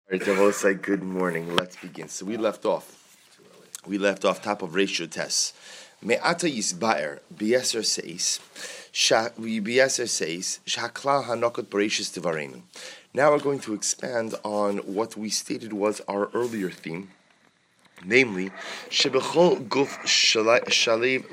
All right, Davos, say good morning. Let's begin. So we left off. Top of ratio tests. Me'ata yisba'er b'yeser seis. B'yeser seis shakla hanokot bereshis devarenu. Now we're going to expand on what we stated was our earlier theme, namely shebechol guf shalav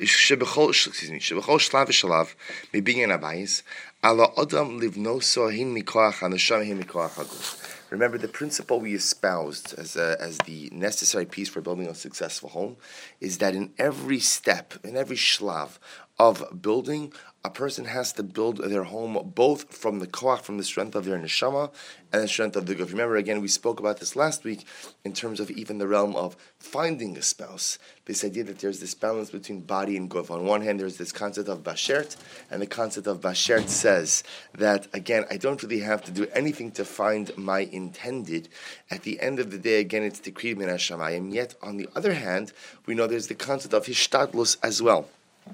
v'shalav mebinyan abayis ala adam livnoso hin mikoach hanasham hin mikoach haguf. Remember, the principle we espoused as the necessary piece for building a successful home is that in every step, in every shlav of building, a person has to build their home both from the koach, from the strength of their neshama, and the strength of the guf. Remember, again, we spoke about this last week in terms of even the realm of finding a spouse. This idea that there's this balance between body and guf. On one hand, there's this concept of bashert, and the concept of bashert says that, again, I don't really have to do anything to find my intended. At the end of the day, again, it's decreed min hashamayim. Yet, on the other hand, we know there's the concept of hishtadlus as well.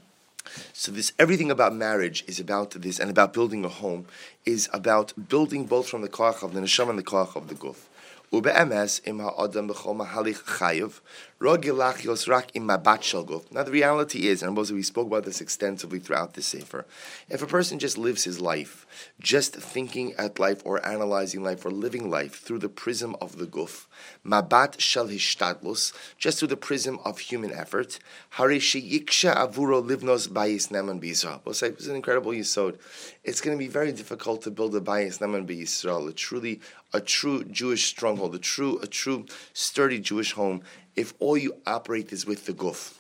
So this, everything about marriage is about this, and about building a home is about building both from the koach of the neshama and the koach of the guf. Ube'emes im ha'adam b'chol mahalich chayav rogilach yosrak im mabat shel guf. Now the reality is, and we spoke about this extensively throughout this sefer, if a person just lives his life, just thinking at life or analyzing life or living life through the prism of the guf, mabat shel hishtadlus, just through the prism of human effort, hari sheyiksha avuro livnos bayis neman b'Yisrael. We'll say, it's an incredible yisod. It's going to be very difficult to build a bayis neman b'Yisrael, a true Jewish stronghold, a true sturdy Jewish home, if all you operate is with the guf.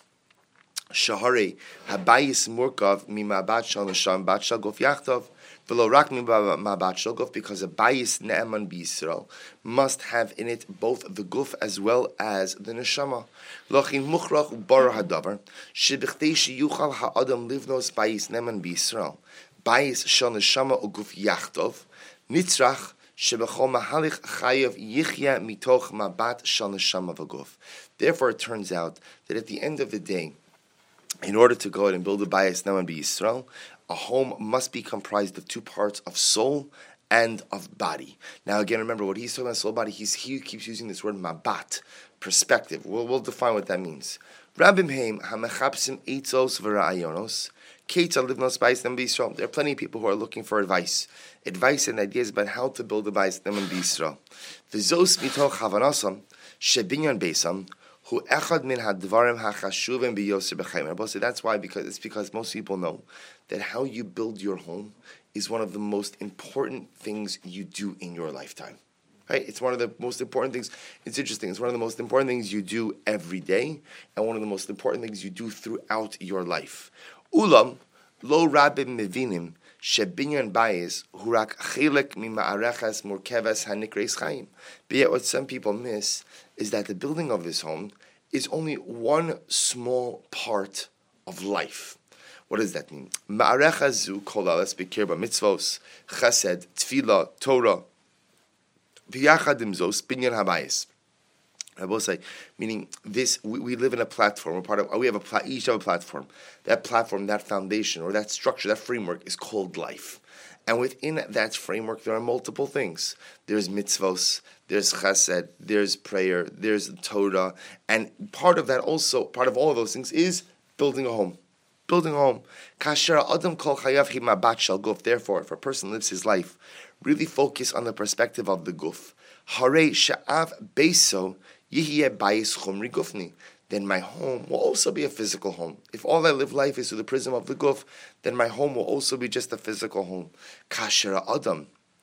Shahare habayis murkav mimabat shal nesham bat shal guf yachtav v'lo rak mimabat shal guf, because a bayis ne'eman b'Yisrael must have in it both the guf as well as the neshama. Lochin muchrach bar hadavar shebichdei sheyuchal ha'adam livnos bayis ne'eman b'Yisrael bayis shal neshama uguf yachtav nitzrach shebechol mahalich chayav yichya mitoch mabat shal neshama v'guf. Therefore, it turns out that at the end of the day, in order to go out and build a bayis ne'eman b'Yisrael, a home must be comprised of two parts of soul and of body. Now, again, remember what he's talking about soul, body. He keeps using this word mabat, perspective. We'll define what that means. Rabim heim hamechapsim eitzos v'ra'ayonos. There are plenty of people who are looking for advice and ideas about how to build a bayis ne'eman b'Yisrael. V'zos mitoch havanasam shebinyan beisam hu echad min hadvarim hachashuvim b'yoser b'chaim. That's why, because most people know that how you build your home is one of the most important things you do in your lifetime. Right? It's one of the most important things. It's interesting. It's one of the most important things you do every day, and one of the most important things you do throughout your life. Ulam lo rabim mevinim shebinyan bayis hurak chilek mima'arechas murkeves hanikreis chaim. But yet, what some people miss is that the building of this home is only one small part of life. What does that mean? Ma'arechas zu kolalas b'kir b'mitzvos chesed tefillah Torah v'yachadim zos binyan habayis. I will say, meaning this, we live in a platform. We're part of. Each have a platform. That platform, that foundation, or that structure, that framework is called life. And within that framework, there are multiple things. There's mitzvos, there's chesed, there's prayer, there's Torah, and part of all of those things is building a home. Building a home. Kasher adam kol chayav hi mabat shal guf. Therefore, if a person lives his life, really focus on the perspective of the guf. Harei sha'av beiso yihye bayis chumri gufni. Then my home will also be a physical home. If all I live life is through the prism of the guf, then my home will also be just a physical home. Kasher adam,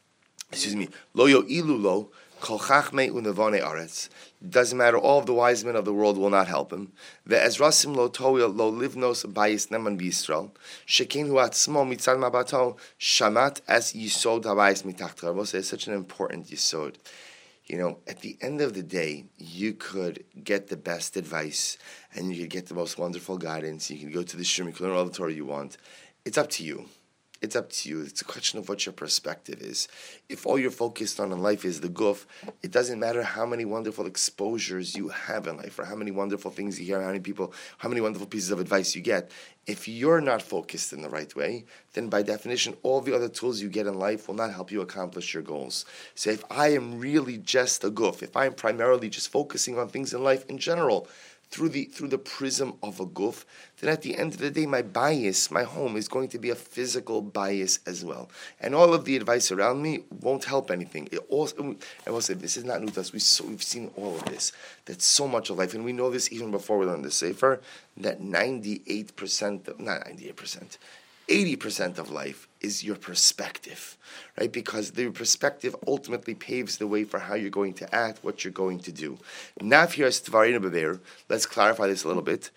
lo yo'ilu lo kol chachmei unevone aretz. Doesn't matter, all of the wise men of the world will not help him. Ve'ezrasim lo toya lo livnos bayis ne'eman b'Yisrael shekein hu atzmo mitzad mabato shamat es yisod habayis mitachta. It's such an important yisod. You know, at the end of the day, you could get the best advice, and you could get the most wonderful guidance. You can go to the shul, you can learn all the Torah you want. It's up to you. It's up to you. It's a question of what your perspective is. If all you're focused on in life is the guf, it doesn't matter how many wonderful exposures you have in life, or how many wonderful things you hear, how many wonderful pieces of advice you get. If you're not focused in the right way, then by definition, all the other tools you get in life will not help you accomplish your goals. So if I am really just a guf, if I am primarily just focusing on things in life in general, through the prism of a guf, then at the end of the day, my bias, my home, is going to be a physical bias as well. And all of the advice around me won't help anything. It also, and we'll say, this is not new to us. We've seen all of this. That's so much of life. And we know this even before we learn the Sefer, that 80% of life is your perspective, right? Because the perspective ultimately paves the way for how you're going to act, what you're going to do. Let's clarify this a little bit.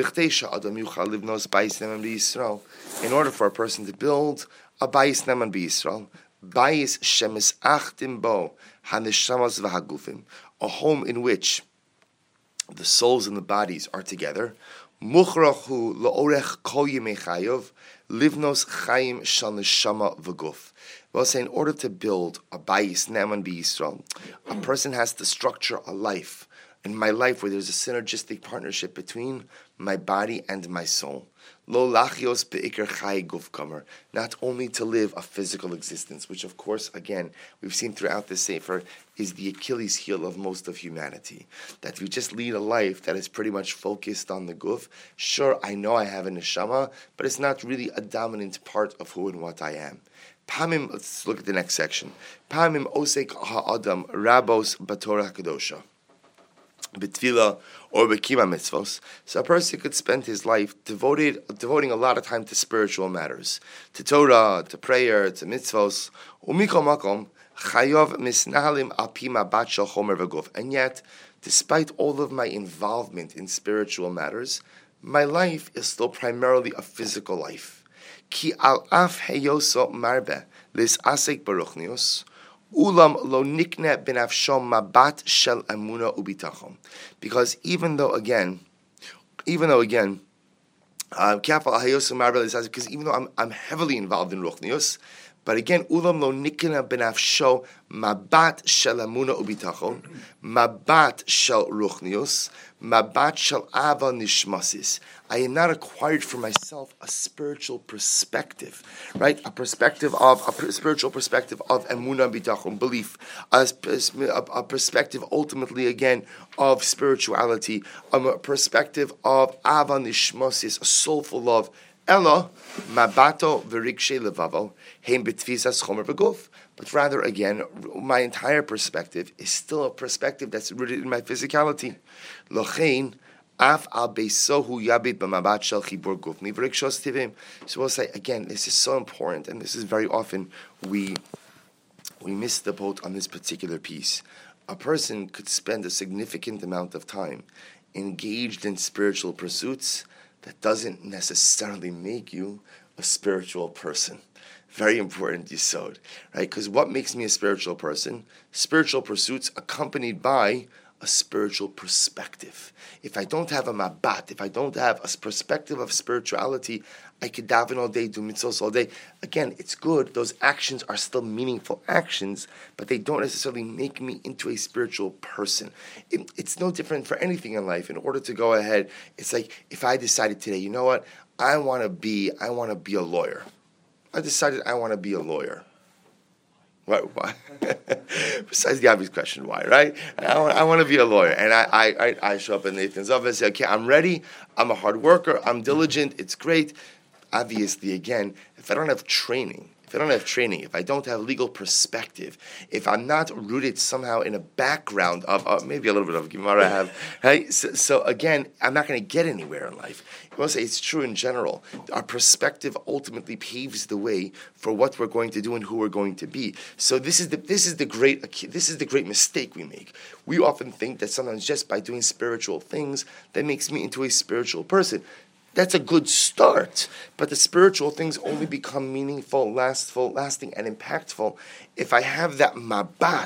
In order for a person to build a bayis neman b'Yisrael, bayis shemes achtim bo haneshamas v'hagufim, a home in which the souls and the bodies are together, muchrachu la'orech kol yemei chayov, livnos chayim shal neshama v'guf. Well, say in order to build a bayis neman b'Yisrael, a person has to structure a life, in my life, where there's a synergistic partnership between my body and my soul. Lo lachios be'ikar chai guf kamer, not only to live a physical existence, which of course, again, we've seen throughout the Sefer, is the Achilles heel of most of humanity. That we just lead a life that is pretty much focused on the guf. Sure, I know I have a neshama, but it's not really a dominant part of who and what I am. Pamim, let's look at the next section. Pamim osek ha'adam rabos b'torah kadosha, b'tfila or b'kima mitzvos. So a person could spend his life devoting a lot of time to spiritual matters, to Torah, to prayer, to mitzvos. Umikol makom chayov misnahalim al pi mabat shel chomer v'guf. And yet, despite all of my involvement in spiritual matters, my life is still primarily a physical life. Ki al af heyoso marbe lis asek baruchnius. Ulam lo nikne benafshom mabat shel emuna ubitachon. Because even though again, because even though I'm heavily involved in ruchnius, but again, ulam lo nikne benafsho mabat shel emuna ubitachon, mabat shel ruchnius, mabat shel ava nishmasis. I am not acquired for myself a spiritual perspective, right? A spiritual perspective of emunah bitachon, belief, a perspective ultimately again of spirituality, a perspective of ava nishmasis, a soulful love. Ella mabato v'rikshe levavo heim betfisas chomer v'guf. But rather, again, my entire perspective is still a perspective that's rooted in my physicality. Lochein af al beisohu yabit b'mabat shel chibur gufni v'rikshos tivim. So we'll say again, this is so important, and this is very often we miss the boat on this particular piece. A person could spend a significant amount of time engaged in spiritual pursuits. That doesn't necessarily make you a spiritual person. Very important yesod, right? Because what makes me a spiritual person? Spiritual pursuits accompanied by a spiritual perspective. If I don't have a mabat, if I don't have a perspective of spirituality, I could daven all day, do mitzvahs all day. Again, it's good. Those actions are still meaningful actions, but they don't necessarily make me into a spiritual person. It's no different for anything in life. In order to go ahead, it's like if I decided today, you know what, I want to be a lawyer. I decided I want to be a lawyer. Why? Besides the obvious question, why, right? I want to be a lawyer. And I show up in Nathan's office, say, okay, I'm ready, I'm a hard worker, I'm diligent, it's great. Obviously, again, if I don't have training, if I don't have legal perspective, if I'm not rooted somehow in a background of maybe a little bit of Gemara I have, right? So again, I'm not going to get anywhere in life. I will say it's true in general. Our perspective ultimately paves the way for what we're going to do and who we're going to be. So this is the great mistake we make. We often think that sometimes just by doing spiritual things that makes me into a spiritual person. That's a good start, but the spiritual things only become meaningful, lasting, and impactful if I have that mabat.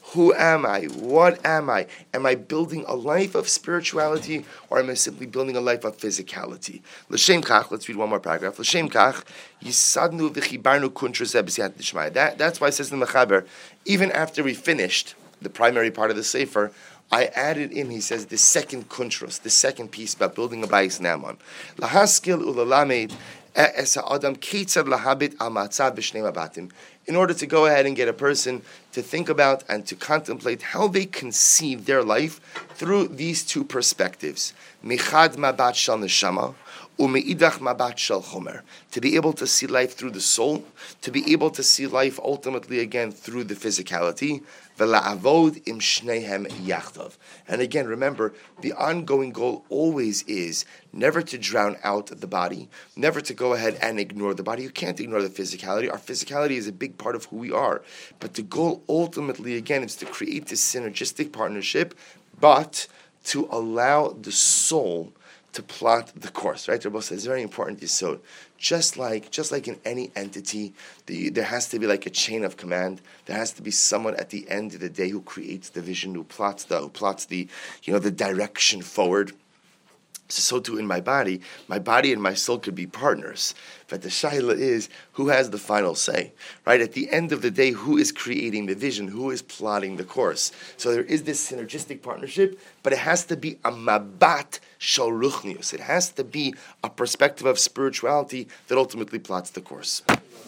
Who am I? What am I? Am I building a life of spirituality, or am I simply building a life of physicality? L'shem kach, let's read one more paragraph. L'shem kach, yisadnu v'chibarnu kuntra zeh b'siyat d'shmaya. That's why it says in the Mechaber, even after we finished the primary part of the Sefer, I added in, he says, the second kuntros, the second piece about building a bayis naman. Lahaskil ulalamed es ha'adam ketzad lahabit al matzav b'shnei mabatim. In order to go ahead and get a person to think about and to contemplate how they conceive their life through these two perspectives. Michad mabat shal neshama, u'meidach mabat shal chomer. To be able to see life through the soul, to be able to see life ultimately again through the physicality. V'la'avod im shnehem yachdav. And again, remember, the ongoing goal always is never to drown out the body, never to go ahead and ignore the body. You can't ignore the physicality. Our physicality is a big part of who we are. But the goal ultimately, again, is to create this synergistic partnership, but to allow the soul to plot the course, right? Rabbi says it's very important yesod. Just like in any entity, there has to be like a chain of command. There has to be someone at the end of the day who creates the vision, who plots the the direction forward. So too in my body and my soul could be partners. But the shaila is, who has the final say? Right? At the end of the day, who is creating the vision? Who is plotting the course? So there is this synergistic partnership, but it has to be a mabat shel ruchnius. It has to be a perspective of spirituality that ultimately plots the course.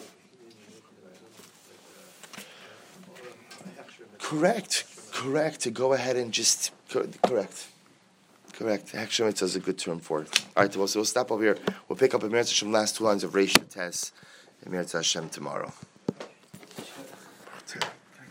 Correct. To go ahead and just... Correct. Actually, it's a good term for it. All right, so we'll stop over here. We'll pick up Emir Hashem last two lines of Reish Tes, Emir Hashem tomorrow.